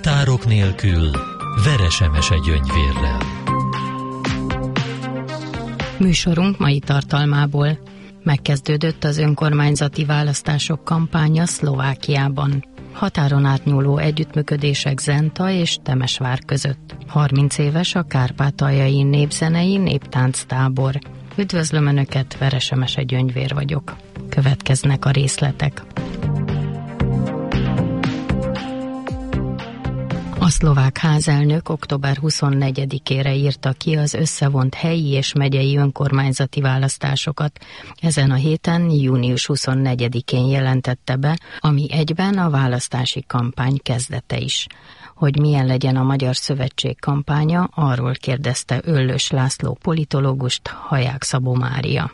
Határok nélkül Veresemese Gyöngyvérrel. Műsorunk mai tartalmából: megkezdődött az önkormányzati választások kampánya Szlovákiában. Határon átnyúló együttműködések Zenta és Temesvár között. 30 éves a kárpátaljai népzenei néptánctábor. Üdvözlöm Önöket, Veresemese Gyöngyvér vagyok. Következnek a részletek. A szlovák házelnök október 24-ére írta ki az összevont helyi és megyei önkormányzati választásokat. Ezen a héten, június 24-én jelentette be, ami egyben a választási kampány kezdete is. Hogy milyen legyen a Magyar Szövetség kampánya, arról kérdezte Öllös László politológust Haják Szabó Mária.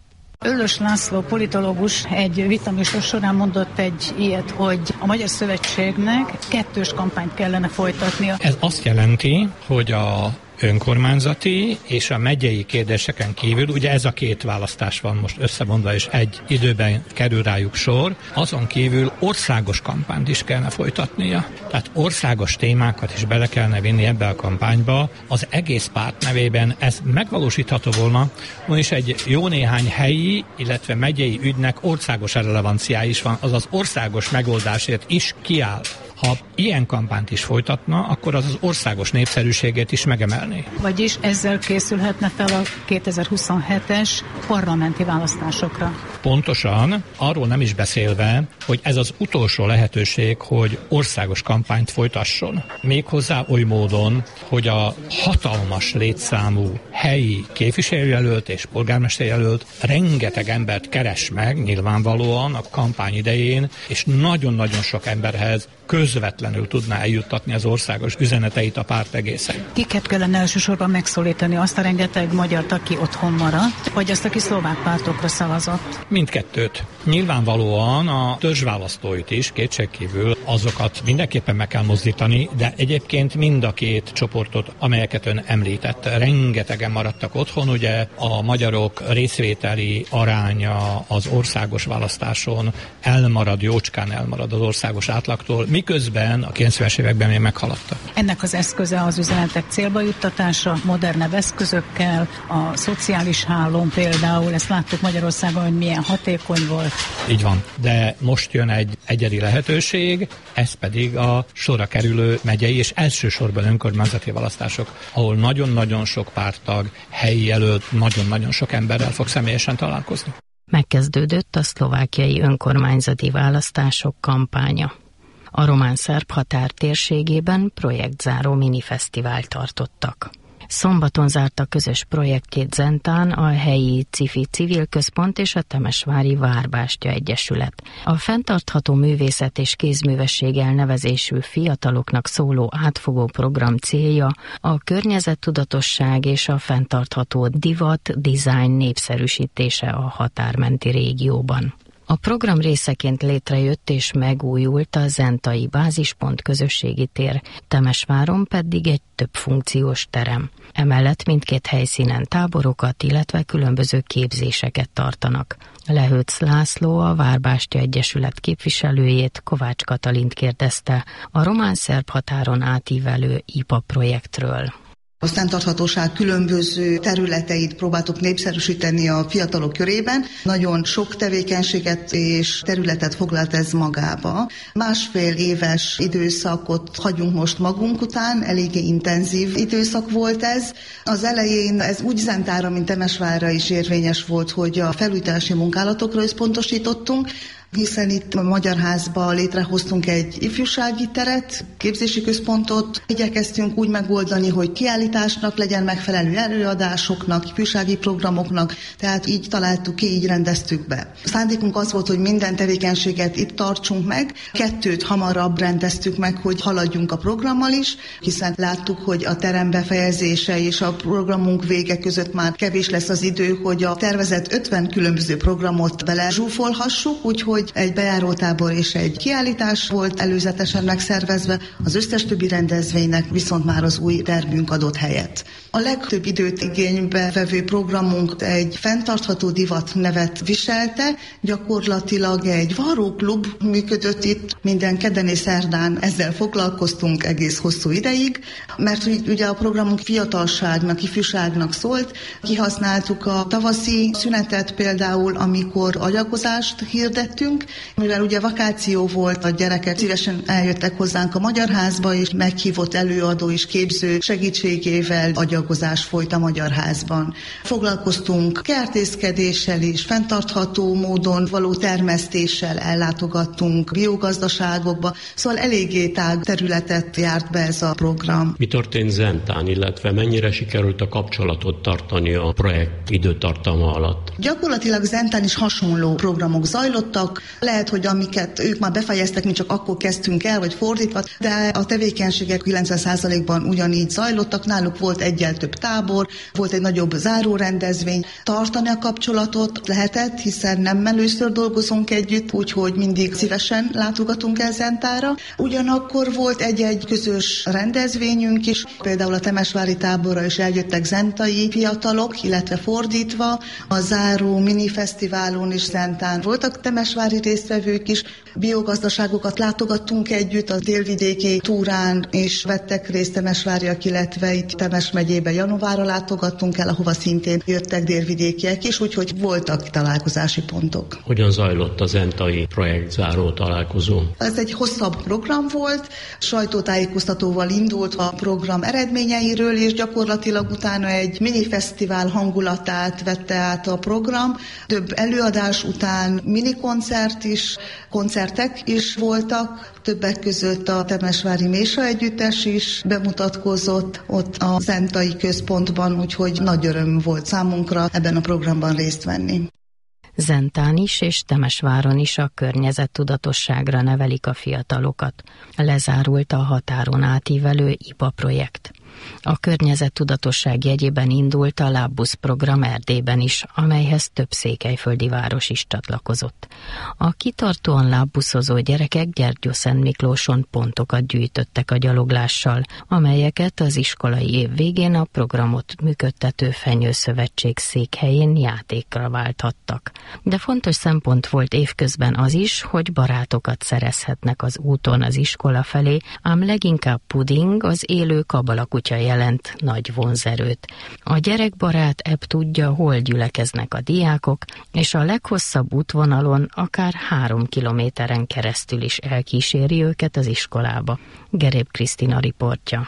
Öllös László politológus egy vitaműsor során mondott egy ilyet, hogy a Magyar Szövetségnek kettős kampányt kellene folytatnia. Ez azt jelenti, hogy a önkormányzati és a megyei kérdéseken kívül, ugye ez a két választás van most összevonva, és egy időben kerül rájuk sor, azon kívül országos kampányt is kellene folytatnia. Tehát országos témákat is bele kellene vinni ebbe a kampányba. Az egész párt nevében ez megvalósítható volna, és egy jó néhány helyi, illetve megyei ügynek országos relevanciája is van, azaz országos megoldásért is kiáll. Ha ilyen kampányt is folytatna, akkor az országos népszerűségét is megemelni. Vagyis ezzel készülhetne fel a 2027-es parlamenti választásokra. Pontosan, arról nem is beszélve, hogy ez az utolsó lehetőség, hogy országos kampányt folytasson. Méghozzá oly módon, hogy a hatalmas létszámú helyi képviselőjelölt és polgármesterjelölt rengeteg embert keres meg nyilvánvalóan a kampány idején, és nagyon-nagyon sok emberhez közvetlenül tudná eljuttatni az országos üzeneteit a párt egészen. Kiket kellene elsősorban megszólítani? Azt a rengeteg magyart, aki otthon maradt, vagy azt, aki szlovák pártokra szavazott? Mindkettőt. Nyilvánvalóan a törzsválasztóit is, kétségkívül azokat mindenképpen meg kell mozdítani, de egyébként mind a két csoportot, amelyeket ön említett, rengetegen maradtak otthon, ugye a magyarok részvételi aránya az országos választáson jócskán elmarad az országos átlagtól, miközben a 90-es években még meghaladta. Ennek az eszköze az üzenetek célba juttatása, modernebb eszközökkel, a szociális hálón például, ezt láttuk Magyarországon, hogy milyen hatékony volt. Így van, de most jön egy egyedi lehetőség, ez pedig a sorra kerülő megyei és elsősorban önkormányzati választások, ahol nagyon-nagyon sok párttag, helyi jelölt, nagyon-nagyon sok emberrel fog személyesen találkozni. Megkezdődött a szlovákiai önkormányzati választások kampánya. A román-szerb határ térségében projektzáró minifesztivált tartottak. Szombaton zárta közös projektjét Zentán a helyi CIFI Civil Központ és a Temesvári Várbástya Egyesület. A fenntartható művészet és kézművesség elnevezésű fiataloknak szóló átfogó program célja a környezettudatosság és a fenntartható divat-design népszerűsítése a határmenti régióban. A program részeként létrejött és megújult a zentai bázispont közösségi tér, Temesváron pedig egy többfunkciós terem. Emellett mindkét helyszínen táborokat, illetve különböző képzéseket tartanak. Lehőc László, a Várbástya Egyesület képviselőjét, Kovács Katalint kérdezte a román-szerb határon átívelő IPA projektről. A fenntarthatóság különböző területeit próbáltuk népszerűsíteni a fiatalok körében. Nagyon sok tevékenységet és területet foglalt ez magába. 1,5 éves időszakot hagyunk most magunk után, eléggé intenzív időszak volt ez. Az elején ez úgy Zentára, mint Temesvárra is érvényes volt, hogy a felújítási munkálatokra összpontosítottunk, hiszen itt a Magyar Házban létrehoztunk egy ifjúsági teret, képzési központot. Igyekeztünk úgy megoldani, hogy kiállításnak legyen megfelelő, előadásoknak, ifjúsági programoknak, tehát így találtuk ki, így rendeztük be. A szándékunk az volt, hogy minden tevékenységet itt tartsunk meg, 2 hamarabb rendeztük meg, hogy haladjunk a programmal is, hiszen láttuk, hogy a terem befejezése és a programunk vége között már kevés lesz az idő, hogy a tervezett 50 különböző programot bele zsúfolhassuk, úgyhogy hogy egy bejárótábor és egy kiállítás volt előzetesen megszervezve, az összes többi rendezvénynek viszont már az új termünk adott helyet. A legtöbb időt igénybe vevő programunk egy fenntartható divat nevet viselte, gyakorlatilag egy varróklub működött itt, minden kedden és szerdán ezzel foglalkoztunk egész hosszú ideig, mert ugye a programunk fiatalságnak, ifjúságnak szólt, kihasználtuk a tavaszi szünetet például, amikor agyagozást hirdettünk, mivel ugye vakáció volt, a gyerekek szívesen eljöttek hozzánk a Magyar Házba, és meghívott előadó és képző segítségével agyagozás folyt a Magyar Házban. Foglalkoztunk kertészkedéssel és fenntartható módon való termesztéssel, ellátogattunk biogazdaságokba, szóval eléggé tág területet járt be ez a program. Mi történt Zentán, illetve mennyire sikerült a kapcsolatot tartani a projekt időtartama alatt? Gyakorlatilag Zentán is hasonló programok zajlottak. Lehet, hogy amiket ők már befejeztek, mi csak akkor kezdtünk el, vagy fordítva, de a tevékenységek 90%-ban ugyanígy zajlottak. Náluk volt egyel több tábor, volt egy nagyobb zárórendezvény. Tartani a kapcsolatot lehetett, hiszen nem először dolgozunk együtt, úgyhogy mindig szívesen látogatunk el Zentára. Ugyanakkor volt egy-egy közös rendezvényünk is, például a temesvári táborra is eljöttek zentai fiatalok, illetve fordítva. A záró minifesztiválon is Zentán voltak temesvári résztvevők is. Biogazdaságokat látogattunk együtt a délvidéki túrán, és vettek részt temesváriak, illetve itt Temes megyébe Janovára látogattunk el, ahova szintén jöttek délvidékiek is, úgyhogy voltak találkozási pontok. Hogyan zajlott a zentai projektzáró találkozó? Ez egy hosszabb program volt, sajtótájékoztatóval indult a program eredményeiről, és gyakorlatilag utána egy minifesztivál hangulatát vette át a program. Több előadás után minikoncert is, koncertek is voltak, többek között a Temesvári Mésa Együttes is bemutatkozott ott a zentai központban, úgyhogy nagy öröm volt számunkra ebben a programban részt venni. Zentán is és Temesváron is a környezettudatosságra nevelik a fiatalokat. Lezárult a határon átívelő IPA projekt. A környezettudatosság jegyében indult a Lábbusz program Erdélyben is, amelyhez több székelyföldi város is csatlakozott. A kitartóan lábbuszozó gyerekek Gyergyószentmiklóson pontokat gyűjtöttek a gyaloglással, amelyeket az iskolai év végén a programot működtető Fenyőszövetség székhelyén játékra válthattak. De fontos szempont volt évközben az is, hogy barátokat szerezhetnek az úton az iskola felé, ám leginkább Puding, az élő kabalakutya jelent nagy vonzerőt. A gyerekbarát ebb tudja, hol gyülekeznek a diákok, és a leghosszabb útvonalon akár 3 kilométeren keresztül is elkíséri őket az iskolába. Geréb Krisztina riportja.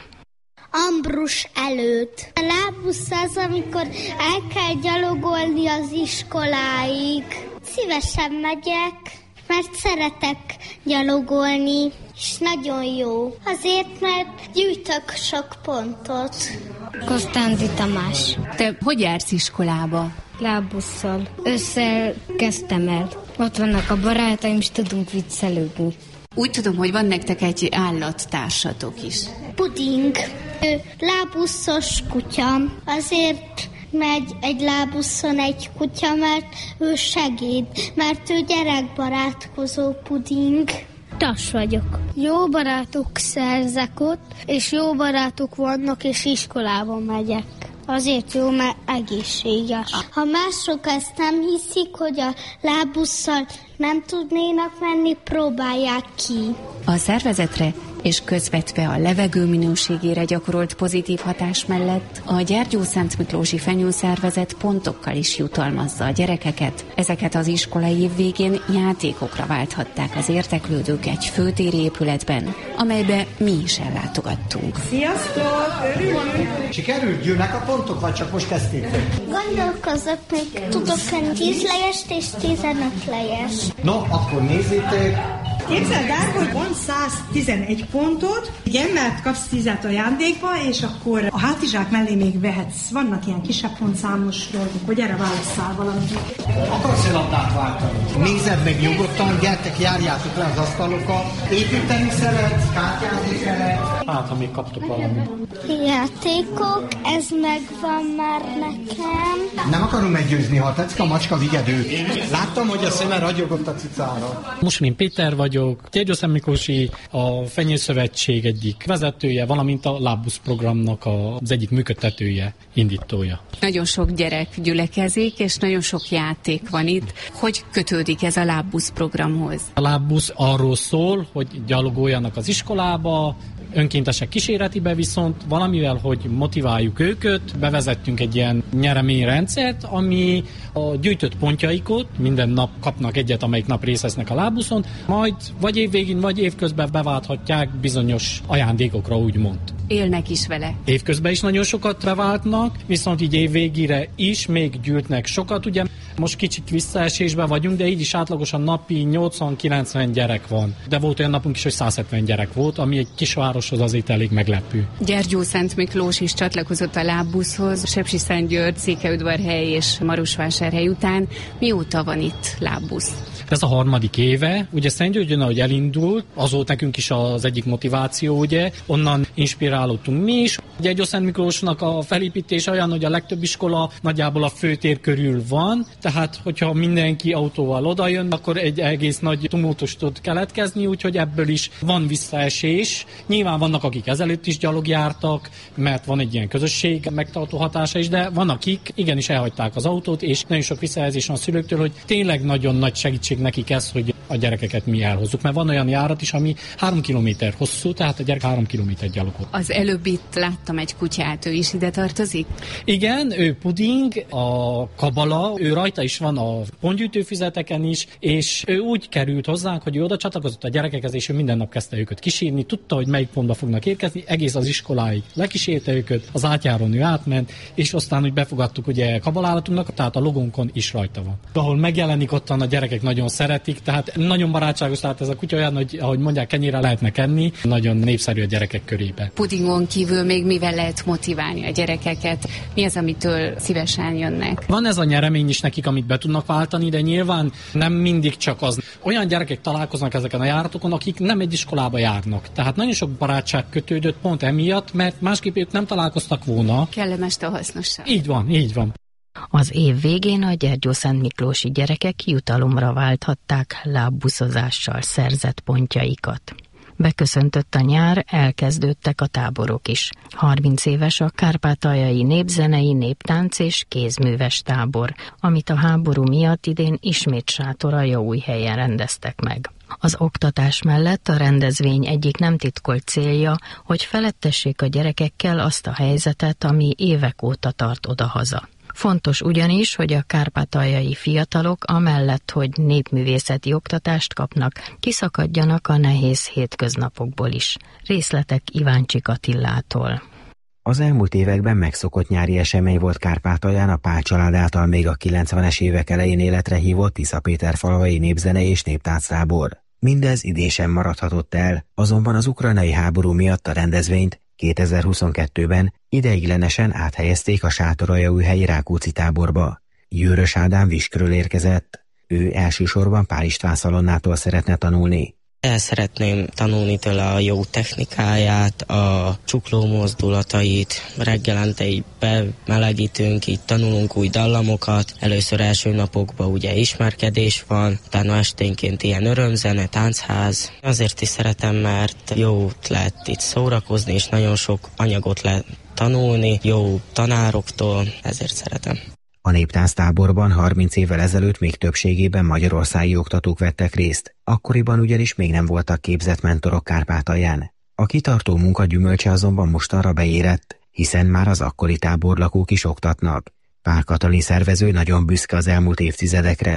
Ambrus előtt. A lábbusz az, amikor el kell gyalogolni az iskoláig. Szívesen megyek, mert szeretek gyalogolni, és nagyon jó. Azért, mert gyűjtök sok pontot. Konstanti Tamás. Te hogy jársz iskolába? Lábbusszal. Ősszel kezdtem el. Ott vannak a barátaim, és tudunk viccelődni. Úgy tudom, hogy van nektek egy állattársatok is. Puding. Ő lábbuszos kutya. Azért megy egy lábuszon egy kutya, mert ő segéd, mert ő gyerekbarátkozó Puding. Tas vagyok. Jó barátok szerzek ott, és jó barátok vannak, és iskolába megyek. Azért jó, mert egészséges. Ha mások ezt nem hiszik, hogy a lábbusszal nem tudnénak menni, próbálják ki. A szervezetre és közvetve a levegő minőségére gyakorolt pozitív hatás mellett a Gyergyószentmiklósi Fenyőszervezet pontokkal is jutalmazza a gyerekeket. Ezeket az iskolai év végén játékokra válthatták az érdeklődők egy főtéri épületben, amelybe mi is ellátogattunk. Sziasztok! Örülünk! Sikerült? Jönnek a pontok, vagy csak most kezdtétek? Gondolkozok, még tudok 10 lejest és 15 lejes. No, akkor nézzétek, Képzeld el, hogy van 111 pontod, igen, mert kapsz 10-et ajándékba, és akkor a hátizsák mellé még vehetsz. Vannak ilyen kisebb pontszámos dolgok, hogy erre válasszál valamit. Akarsz labdát váltani? Nézed meg nyugodtan, gyertek, járjátok le az asztalokat. Építeni szeretsz, kártyázni szeretsz. Hát, ha még kaptok valamit. Játékok, ez megvan már nekem. Nem akarom meggyőzni, ha tetszik a macska, vigyed őt. Láttam, hogy a szeme ragyogott a cicára. Mussolin Péter vagyok, Gyergyószent Miklósi, a Fenyőszövetség egyik vezetője, valamint a Lábbusz programnak az egyik működtetője, indítója. Nagyon sok gyerek gyülekezik, és nagyon sok játék van itt. Hogy kötődik ez a Lábbusz programhoz? A Lábbusz arról szól, hogy gyalogoljanak az iskolába, önkéntesek kísérletibe, viszont valamivel, hogy motiváljuk őket, bevezettünk egy ilyen nyereményrendszert, ami a gyűjtött pontjaikot, minden nap kapnak egyet, amelyik nap részt vesznek a Lábbuszon, majd vagy évvégén, vagy évközben beválthatják bizonyos ajándékokra, úgymond. Élnek is vele. Évközben is nagyon sokat beváltnak, viszont így évvégére is még gyűjtnek sokat, ugye most kicsit visszaesésben vagyunk, de így is átlagosan napi 80-90 gyerek van. De volt olyan napunk is, hogy 170 gyerek volt, ami egy kisvároshoz azért elég meglepő. Gyergyószent Miklós is csatlakozott a Lábbuszhoz, Sepsiszentgyörgy, Székelyudvarhely és Marosvásárhely után. Mióta van itt Lábbusz? Ez a 3. éve, ugye Szentgyörgyön, ahogy elindult, az volt nekünk is az egyik motiváció, ugye, onnan inspirálódtunk mi is. Gyergyószent Miklósnak a felépítése olyan, hogy a legtöbb iskola nagyjából a főtér körül van, tehát hogyha mindenki autóval odajön, akkor egy egész nagy tumultus tud keletkezni, úgyhogy ebből is van visszaesés. Nyilván vannak, akik ezelőtt is gyalog jártak, mert van egy ilyen közösség megtartó hatása is, de van, akik igenis elhagyták az autót, és nagyon sok visszajelzés van a szülőktől, hogy tényleg nagyon nagy segítség nekik ez, hogy a gyerekeket mi elhozzuk. Mert van olyan járat is, ami 3 kilométer hosszú, tehát a gyerek 3 kilométer gyalogol. Az előbb itt láttam egy kutyát, ő is ide tartozik? Igen, ő Puding, a Kabala, ő rajta is van a pontgyűjtőfüzeteken is, és ő úgy került hozzánk, hogy ő oda csatlakozott a gyerekekhez, és ő minden nap kezdte őket kísérni, tudta, hogy melyik pontba fognak érkezni, egész az iskoláig lekísérte őket, az átjáron ő átment, és aztán úgy befogadtuk ugye kabalálatunknak, tehát a logónkon is rajta van. Ahol megjelenik, ottan a gyerekek nagyon szeretik, tehát nagyon barátságos, tehát ez a kutya olyan, hogy ahogy mondják, kenyére lehetnek enni, nagyon népszerű a gyerekek körében. Pudingon kívül még mivel lehet motiválni a gyerekeket? Mi az, amitől szívesen jönnek? Van ez a nyeremény is nekik, amit be tudnak váltani, de nyilván nem mindig csak az. Olyan gyerekek találkoznak ezeken a járatokon, akik nem egy iskolába járnak. Tehát nagyon sok barátság kötődött pont emiatt, mert másképp ők nem találkoztak volna. Kellemes a hasznosság. Így van, így van. Az év végén a Gyergyószent Miklósi gyerekek jutalomra válthatták lábbuszozással szerzett pontjaikat. Beköszöntött a nyár, elkezdődtek a táborok is. 30 éves a kárpátaljai népzenei, néptánc és kézműves tábor, amit a háború miatt idén ismét Sátoraljaújhelyen rendeztek meg. Az oktatás mellett a rendezvény egyik nem titkolt célja, hogy felettessék a gyerekekkel azt a helyzetet, ami évek óta tart odahaza. Fontos ugyanis, hogy a kárpátaljai fiatalok amellett, hogy népművészeti oktatást kapnak, kiszakadjanak a nehéz hétköznapokból is. Részletek Iváncsik Attillától. Az elmúlt években megszokott nyári esemény volt Kárpátalján a Pál család által még a 90-es évek elején életre hívott Tiszapéterfalvai népzene és néptánctábor. Mindez idén sem maradhatott el, azonban az ukrajnai háború miatt a rendezvényt 2022-ben ideiglenesen áthelyezték a Sátoraljaújhelyi Rákóczi táborba. Győrös Ádám Viskről érkezett. Ő elsősorban Pál István Szalonnától szeretne tanulni. El szeretném tanulni tőle a jó technikáját, a csukló mozdulatait, reggelente így bemelegítünk, így tanulunk új dallamokat. Először első napokban ugye ismerkedés van, utána esténként ilyen örömzene, táncház. Azért is szeretem, mert jó lehet itt szórakozni, és nagyon sok anyagot lehet tanulni, jó tanároktól, ezért szeretem. A néptánctáborban 30 évvel ezelőtt még többségében magyarországi oktatók vettek részt, akkoriban ugyanis még nem voltak képzett mentorok Kárpátalján. A kitartó munka gyümölcse azonban mostanra beérett, hiszen már az akkori táborlakók is oktatnak. Pál Katalin szervező nagyon büszke az elmúlt évtizedekre.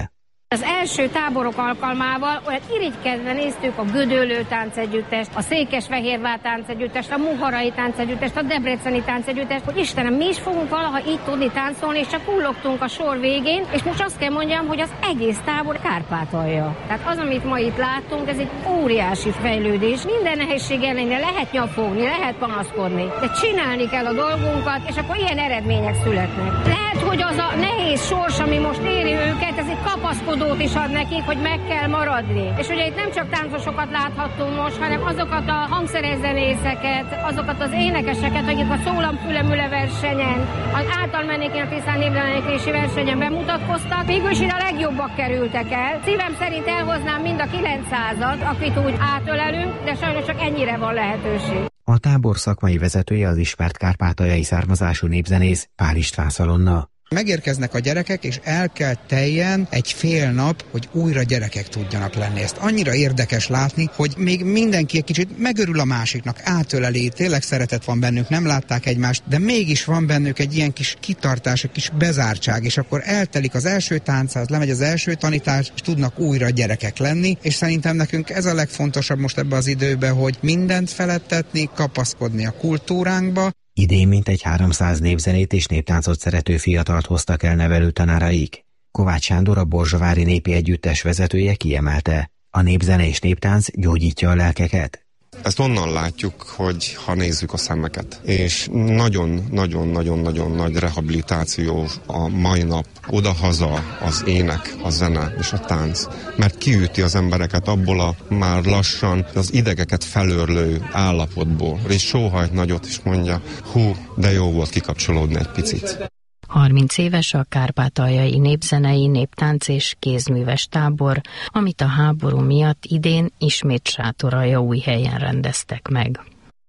Az első táborok alkalmával olyan irigykedve néztük a Gödöllő táncegyüttest, a Székesfehérvár táncegyüttest, a Muharai táncegyüttest, a Debreceni táncegyüttest, hogy Istenem, mi is fogunk valaha így tudni táncolni, és csak kullogtunk a sor végén, és most azt kell mondjam, hogy az egész tábor Kárpátalja. Tehát az, amit ma itt láttunk, ez egy óriási fejlődés. Minden nehézség ellenére lehet nyafogni, lehet panaszkodni, de csinálni kell a dolgunkat, és akkor ilyen eredmények születnek. Lehet, hogy az a nehéz sors, ami most éri őket, ez egy kapaszkodót is ad nekik, hogy meg kell maradni. És ugye itt nem csak táncosokat láthattunk most, hanem azokat a hangszerzenészeket, azokat az énekeseket, akik a Szólamfülemüle versenyen, az általmennékén a Tisztán népdalénéklési versenyen bemutatkoztak. Végülis ide a legjobbak kerültek el. Szívem szerint elhoznám mind a 900-at, akit úgy átölelünk, de sajnos csak ennyire van lehetőség. A tábor szakmai vezetője az ismert kárpátaljai származású népzenész Pál István Szalonna. Megérkeznek a gyerekek, és el kell teljen egy fél nap, hogy újra gyerekek tudjanak lenni. Ezt annyira érdekes látni, hogy még mindenki egy kicsit megörül a másiknak, átöleli, tényleg szeretet van bennük, nem látták egymást, de mégis van bennük egy ilyen kis kitartás, egy kis bezártság, és akkor eltelik az első táncház, lemegy az első tanítás, és tudnak újra gyerekek lenni, és szerintem nekünk ez a legfontosabb most ebbe az időben, hogy mindent feledtetni, kapaszkodni a kultúránkba. Idén mintegy 300 népzenét és néptáncot szerető fiatalt hoztak el nevelőtanáraik. Kovács Sándor, a Borzsavári Népi Együttes vezetője kiemelte: a népzene és néptánc gyógyítja a lelkeket. Ezt onnan látjuk, hogy ha nézzük a szemeket, és nagyon-nagyon-nagyon nagy rehabilitáció a mai nap, odahaza az ének, a zene és a tánc, mert kiüti az embereket abból a már lassan az idegeket felőrlő állapotból, és sóhajt nagyot is mondja, hú, de jó volt kikapcsolódni egy picit. 30 éves a kárpátaljai népzenei, néptánc és kézműves tábor, amit a háború miatt idén ismét Sátoraljaújhelyen rendeztek meg.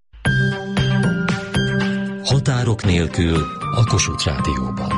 Határok nélkül a Kossuth Rádióban.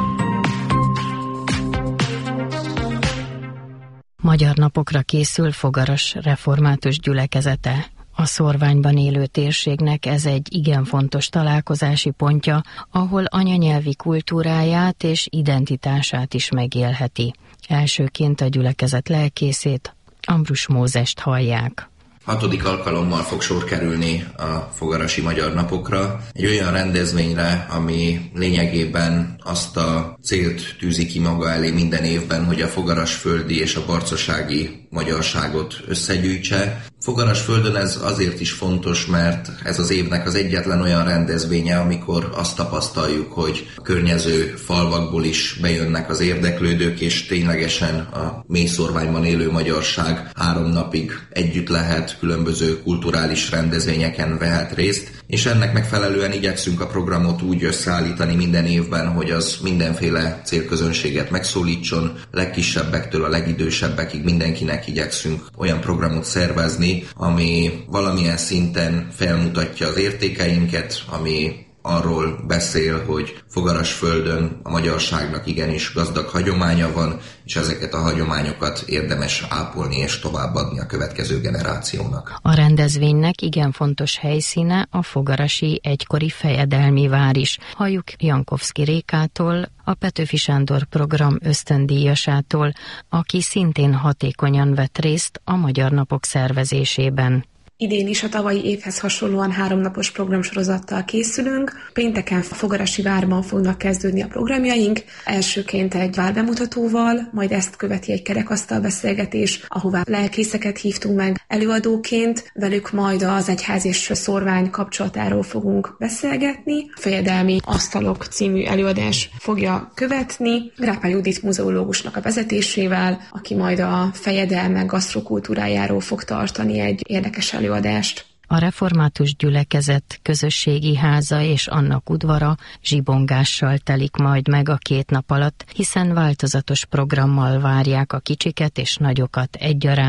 Magyar napokra készül Fogaras református gyülekezete. A szorványban élő térségnek ez egy igen fontos találkozási pontja, ahol anyanyelvi kultúráját és identitását is megélheti. Elsőként a gyülekezet lelkészét, Ambrus Mózest hallják. 6. alkalommal fog sor kerülni a Fogarasi Magyar Napokra, egy olyan rendezvényre, ami lényegében azt a célt tűzi ki maga elé minden évben, hogy a fogarasföldi és a barcasági magyarságot összegyűjtse. Fogarasföldön ez azért is fontos, mert ez az évnek az egyetlen olyan rendezvénye, amikor azt tapasztaljuk, hogy a környező falvakból is bejönnek az érdeklődők, és ténylegesen a mélyszorványban élő magyarság 3 napig együtt lehet, különböző kulturális rendezvényeken vehet részt, és ennek megfelelően igyekszünk a programot úgy összeállítani minden évben, hogy az mindenféle célközönséget megszólítson, legkisebbektől a legidősebbekig mindenkinek igyekszünk olyan programot szervezni, ami valamilyen szinten felmutatja az értékeinket, ami arról beszél, hogy Fogarasföldön a magyarságnak igenis gazdag hagyománya van, és ezeket a hagyományokat érdemes ápolni és továbbadni a következő generációnak. A rendezvénynek igen fontos helyszíne a fogarasi egykori fejedelmi vár is. Halljuk Jankovszky Rékától, a Petőfi Sándor program ösztöndíjasától, aki szintén hatékonyan vett részt a Magyar Napok szervezésében. Idén is a tavalyi évhez hasonlóan 3 napos programsorozattal készülünk. Pénteken a Fogarasi várban fognak kezdődni a programjaink. Elsőként egy várbemutatóval, majd ezt követi egy kerekasztal beszélgetés, ahová lelkészeket hívtunk meg előadóként. Velük majd az egyház és szorvány kapcsolatáról fogunk beszélgetni. Fejedelmi asztalok című előadás fogja követni Grápá Judit muzeológusnak a vezetésével, aki majd a fejedelmek gasztrokultúrájáról fog tartani egy érdekes előadást. A református gyülekezet közösségi háza és annak udvara zsibongással telik majd meg a 2 nap alatt, hiszen változatos programmal várják a kicsiket és nagyokat egyaránt.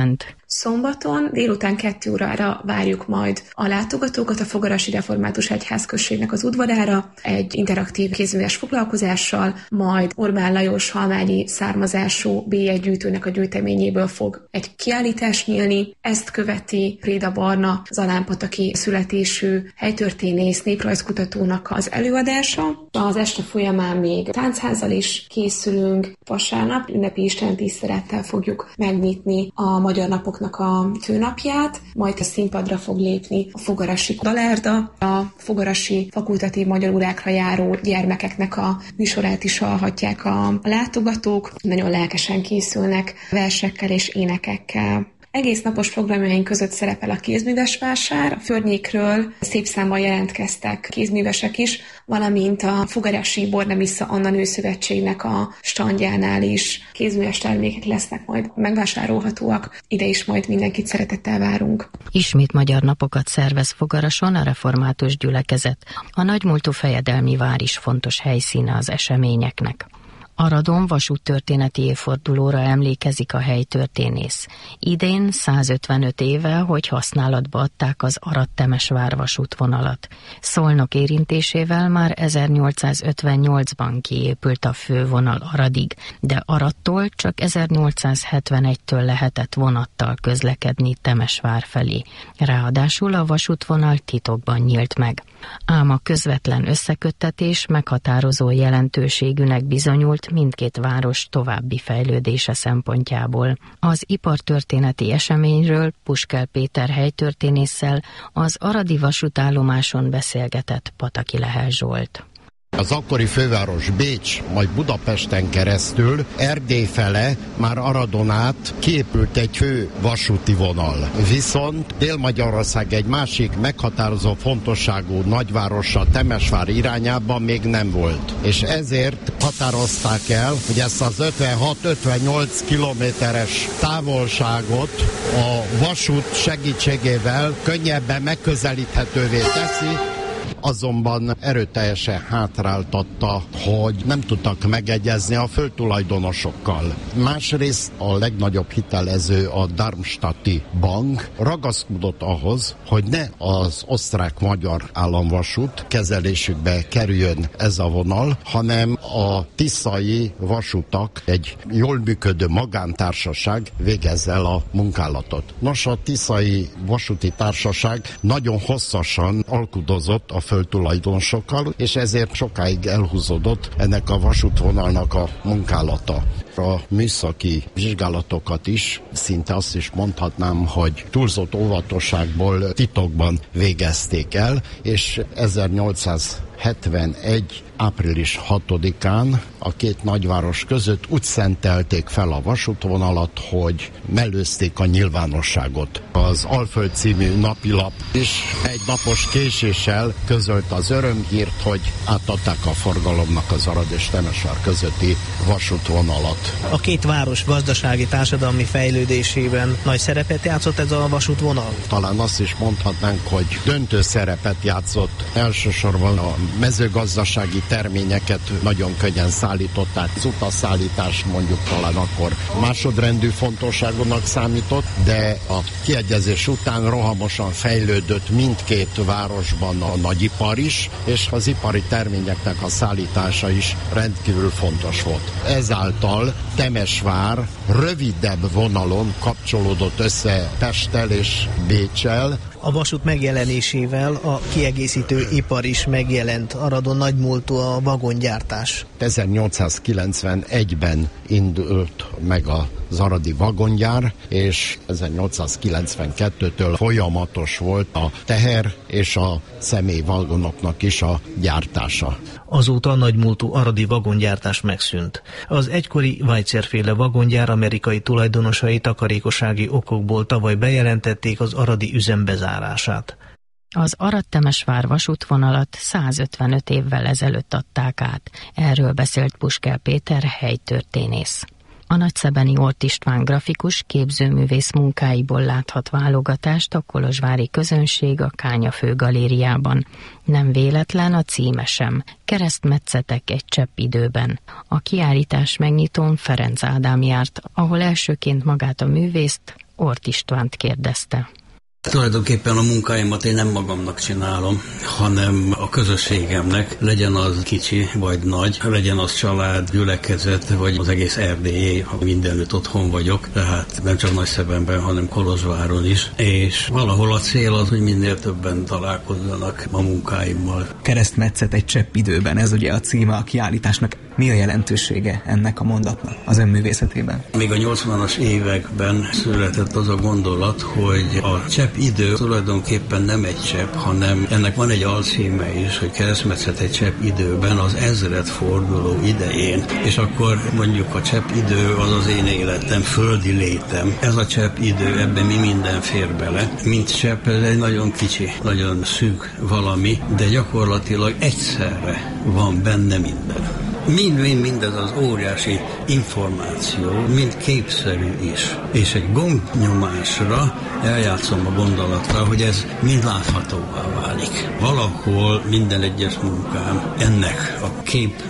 Szombaton délután 2 órára várjuk majd a látogatókat a Fogarasi Református Egyházközségnek az udvarára egy interaktív kézműves foglalkozással, majd Orbán Lajos halmányi származású B1 gyűjtőnek a gyűjteményéből fog egy kiállítás nyílni. Ezt követi Préda Barna, zalánpataki születésű helytörténész, néprajzkutatónak az előadása. Az este folyamán még táncházzal is készülünk. Vasárnap ünnepi istentisztelettel fogjuk megnyitni a Magyar Napoknak a főnapját, majd a színpadra fog lépni a fogarasi dalárda. A fogarasi fakultatív magyar órákra járó gyermekeknek a műsorát is hallhatják a látogatók. Nagyon lelkesen készülnek versekkel és énekekkel. Egész napos programjaink között szerepel a kézműves vásár, a környékről szép számban jelentkeztek kézművesek is, valamint a Fogarasi Bornemisza Anna Nőszövetségnek a standjánál is kézműves termékek lesznek majd megvásárolhatóak. Ide is majd mindenkit szeretettel várunk. Ismét magyar napokat szervez Fogarason a református gyülekezet. A nagymúltú fejedelmi vár is fontos helyszíne az eseményeknek. Aradon vasúttörténeti évfordulóra emlékezik a helytörténész. Idén 155 éve, hogy használatba adták az Arad-Temesvár vasútvonalat. Szolnok érintésével már 1858-ban kiépült a fővonal Aradig, de Aradtól csak 1871-től lehetett vonattal közlekedni Temesvár felé. Ráadásul a vasútvonal titokban nyílt meg. Ám a közvetlen összeköttetés meghatározó jelentőségűnek bizonyult mindkét város további fejlődése szempontjából. Az ipartörténeti eseményről Puskel Péter helytörténésszel az aradi vasútállomáson beszélgetett Pataki Lehel Zsolt. Az akkori főváros Bécs, majd Budapesten keresztül Erdély fele, már Aradon át kiépült egy fő vasúti vonal. Viszont Dél-Magyarország egy másik meghatározó fontosságú nagyvárosa Temesvár irányában még nem volt. És ezért határozták el, hogy ezt az 56-58 kilométeres távolságot a vasút segítségével könnyebben megközelíthetővé teszi, azonban erőteljesen hátráltatta, hogy nem tudtak megegyezni a földtulajdonosokkal. Másrészt a legnagyobb hitelező, a Darmstadti Bank ragaszkodott ahhoz, hogy ne az osztrák-magyar államvasút kezelésükbe kerüljön ez a vonal, hanem a tiszai vasutak, egy jól működő magántársaság végezze el a munkálatot. Nos, a tiszai vasúti társaság nagyon hosszasan alkudozott a földtulajdonosokkal, és ezért sokáig elhúzódott ennek a vasútvonalnak a munkálata. A műszaki vizsgálatokat is, szinte azt is mondhatnám, hogy túlzott óvatosságból titokban végezték el, és 1871. április 6-án a két nagyváros között úgy szentelték fel a vasútvonalat, hogy mellőzték a nyilvánosságot. Az Alföld című napilap is egy napos késéssel közölt az örömhírt, hogy átadták a forgalomnak az Arad és Temesvár közötti vasútvonalat. A két város gazdasági, társadalmi fejlődésében nagy szerepet játszott ez a vasútvonal? Talán azt is mondhatnánk, hogy döntő szerepet játszott. Elsősorban a mezőgazdasági terményeket nagyon könnyen szállították. Az utasszállítás mondjuk talán akkor másodrendű fontosságúnak számított, de a kiegyezés után rohamosan fejlődött mindkét városban a nagyipar is, és az ipari terményeknek a szállítása is rendkívül fontos volt. Ezáltal Temesvár rövidebb vonalon kapcsolódott össze Pesttel és Béccsel. A vasút megjelenésével a kiegészítő ipar is megjelent. Aradon nagymúltú a vagongyártás. 1891-ben indult meg az aradi vagongyár, és 1892-től folyamatos volt a teher és a személyvagonoknak is a gyártása. Azóta a nagymúltú aradi vagongyártás megszűnt. Az egykori Weitzer-féle vagongyár amerikai tulajdonosai takarékossági okokból tavaly bejelentették az aradi üzem bezárását. Az Arad-Temesvár vasútvonalat 155 évvel ezelőtt adták át. Erről beszélt Puskel Péter helytörténész. A nagyszebeni Ort István grafikus képzőművész munkáiból láthat válogatást a kolozsvári közönség a Kánya főgalériában. Nem véletlen a címe sem. Keresztmetszetek egy csepp időben. A kiállítás megnyitón Ferenc Ádám járt, ahol elsőként magát a művészt, Ort Istvánt kérdezte. Tulajdonképpen a munkáimat én nem magamnak csinálom, hanem a közösségemnek, legyen az kicsi vagy nagy, legyen az család, gyülekezet, vagy az egész Erdélyé, ha mindenütt otthon vagyok, tehát nem csak Nagyszebenben, hanem Kolozsváron is, és valahol a cél az, hogy minél többen találkozzanak a munkáimmal. Keresztmetszet egy csepp időben, ez ugye a címe a kiállításnak. Mi a jelentősége ennek a mondatnak az önművészetében? Még a 80-as években született az a gondolat, hogy a csepp idő tulajdonképpen nem egy csepp, hanem ennek van egy alcíme is, hogy keresztmetszet egy csepp időben, az ezredforduló idején. És akkor mondjuk a csepp idő az az én életem, földi létem. Ez a csepp idő, ebben mi minden fér bele. Mint csepp, ez egy nagyon kicsi, nagyon szűk valami, de gyakorlatilag egyszerre van benne minden. Mindez az óriási információ, mind képszerű is. És egy gombnyomásra eljátszom a gondolatra, hogy ez mind láthatóvá válik. Valahol minden egyes munkám ennek a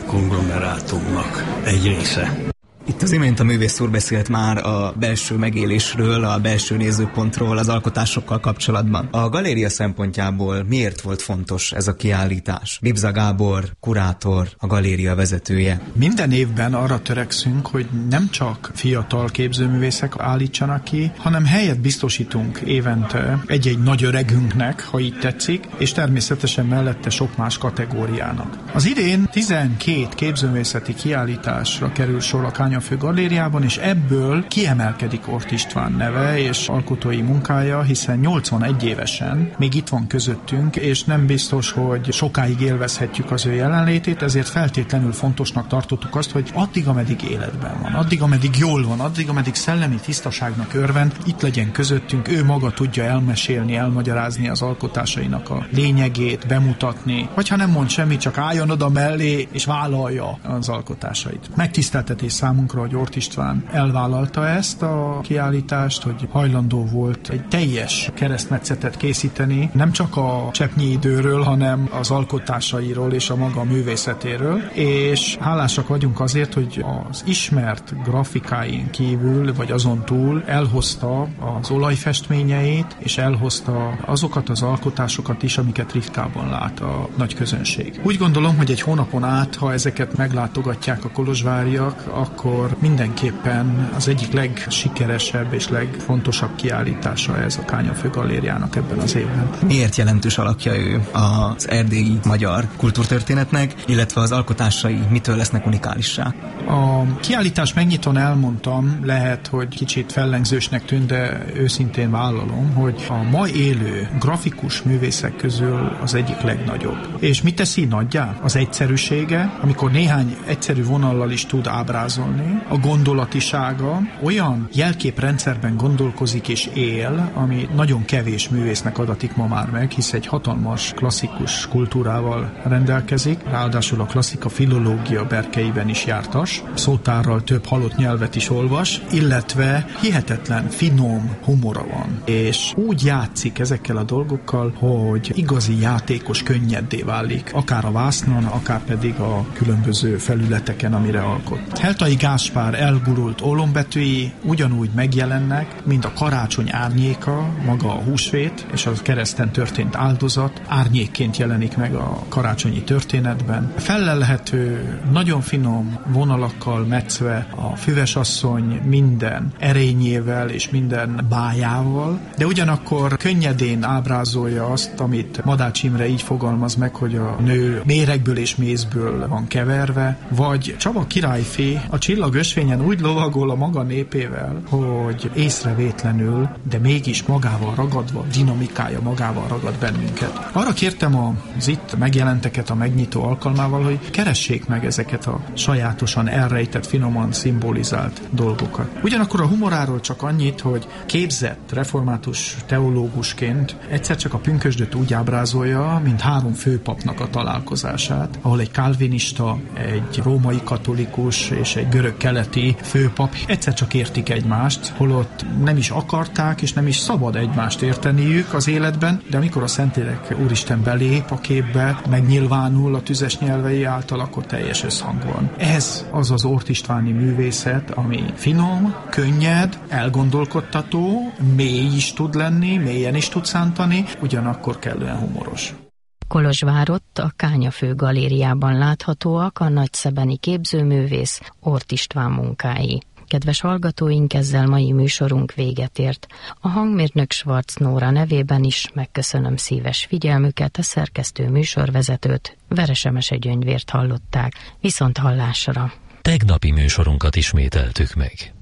képkonglomerátumnak egy része. Itt az imént a művész úr beszélt már a belső megélésről, a belső nézőpontról, az alkotásokkal kapcsolatban. A galéria szempontjából miért volt fontos ez a kiállítás? Bibza Gábor, kurátor, a galéria vezetője. Minden évben arra törekszünk, hogy nem csak fiatal képzőművészek állítsanak ki, hanem helyet biztosítunk évente egy-egy nagy öregünknek, ha így tetszik, és természetesen mellette sok más kategóriának. Az idén 12 képzőművészeti kiállításra kerül sor a Kányafő galériában, és ebből kiemelkedik Ort István neve és alkotói munkája, hiszen 81 évesen még itt van közöttünk, és nem biztos, hogy sokáig élvezhetjük az ő jelenlétét, ezért feltétlenül fontosnak tartottuk azt, hogy addig, ameddig életben van, addig, ameddig jól van, addig, ameddig szellemi tisztaságnak örvend, itt legyen közöttünk, ő maga tudja elmesélni, elmagyarázni az alkotásainak a lényegét, bemutatni, vagy ha nem mond semmit, csak álljon oda mellé, és vállalja az alkotásait. Megtiszteltetés számunkra, hogy Ort István elvállalta ezt a kiállítást, hogy hajlandó volt egy teljes keresztmetszetet készíteni, nem csak a cseppnyi időről, hanem az alkotásairól és a maga művészetéről, és hálásak vagyunk azért, hogy az ismert grafikáin kívül, vagy azon túl elhozta az olajfestményeit, és elhozta azokat az alkotásokat is, amiket ritkában lát a nagy közönség. Úgy gondolom, hogy egy hónapon át, ha ezeket meglátogatják a kolozsváriak, akkor mindenképpen az egyik legsikeresebb és legfontosabb kiállítása ez a Kányafő galériának ebben az évben. Miért jelentős alakja ő az erdélyi magyar kultúrtörténetnek, illetve az alkotásai mitől lesznek unikálissá? A kiállítás megnyitón elmondtam, lehet, hogy kicsit fellengzősnek tűnt, de őszintén vállalom, hogy a ma élő grafikus művészek közül az egyik legnagyobb. És mit teszi nagyjá? Az egyszerűsége, amikor néhány egyszerű vonallal is tud ábrázolni, a gondolatisága, olyan jelképrendszerben gondolkozik és él, ami nagyon kevés művésznek adatik ma már meg, hisz egy hatalmas klasszikus kultúrával rendelkezik, ráadásul a klasszika filológia berkeiben is jártas, szótárral több halott nyelvet is olvas, illetve hihetetlen finom humora van, és úgy játszik ezekkel a dolgokkal, hogy igazi játékos könnyeddé válik, akár a vásznon, akár pedig a különböző felületeken, amire alkot. Heltai Gáspár elgurult ólombetűi ugyanúgy megjelennek, mint a karácsony árnyéka, maga a húsvét és a kereszten történt áldozat árnyékként jelenik meg a karácsonyi történetben. Fellelhető, nagyon finom vonalakkal metszve a füvesasszony minden erényével és minden bájával, de ugyanakkor könnyedén ábrázolja azt, amit Madács Imre így fogalmaz meg, hogy a nő méregből és mézből van keverve, vagy Csaba királyfi a csillagösvényen úgy lovagol a maga népével, hogy észrevétlenül, de mégis magával ragadva, dinamikája magával ragad bennünket. Arra kértem az itt megjelenteket a megnyitó alkalmával, hogy keressék meg ezeket a sajátosan elrejtett, finoman szimbolizált dolgokat. Ugyanakkor a humoráról csak annyit, hogy képzett református teológusként egyszer csak a pünkösdöt úgy ábrázolja, mint három főpapnak a találkozását, ahol egy kálvinista, egy római katolikus és egy görög görög-keleti főpap egyszer csak értik egymást, holott nem is akarták, és nem is szabad egymást érteniük az életben, de amikor a Szentlélek Úristen belép a képbe, megnyilvánul a tüzes nyelvei által, akkor teljes összhang van. Ez az az Ort Istváni művészet, ami finom, könnyed, elgondolkodtató, mély is tud lenni, mélyen is tud szántani, ugyanakkor kellően humoros. Kolozsvárott a Kányafő galériában láthatóak a nagyszebeni képzőművész Ort István munkái. Kedves hallgatóink, ezzel mai műsorunk véget ért. A hangmérnök Schwarz Nóra nevében is megköszönöm szíves figyelmüket, a szerkesztő műsorvezetőt, Veresemese Gyöngyvért hallották. Viszont hallásra! Tegnapi műsorunkat ismételtük meg.